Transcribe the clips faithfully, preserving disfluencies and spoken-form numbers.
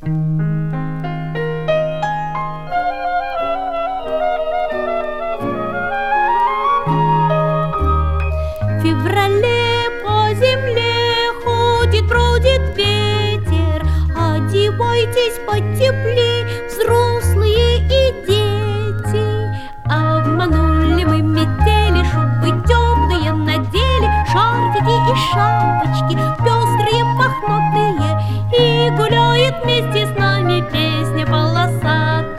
В феврале по земле ходит, бродит ветер. Одевайтесь потеплей, взрослые и дети. Обманули мы метели, шубы темные надели, шарфики и шапочки пестрые, мохнатые. И гуляет вместе с нами песня полосатая.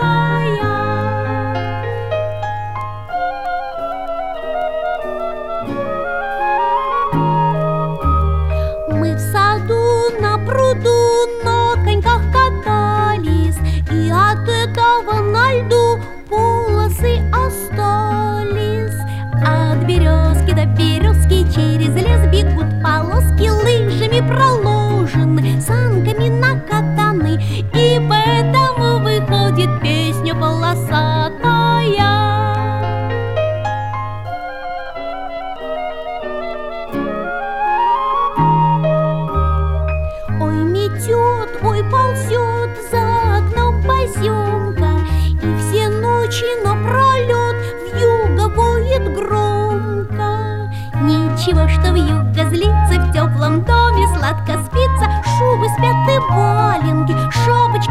Мы в саду на пруду на коньках катались, и от этого на льду полосы остались. От березки до березки через лес бегут полоски, лыжами проложены, санками накатаны, и поэтому выходит песня полосатая. Ой, метет, ой, ползет за окном поземка, и все ночи напролет вьюга воет громко. Ничего, что вьюга злится, в теплом доме сладко спится, шубы спят и валенки, шапочки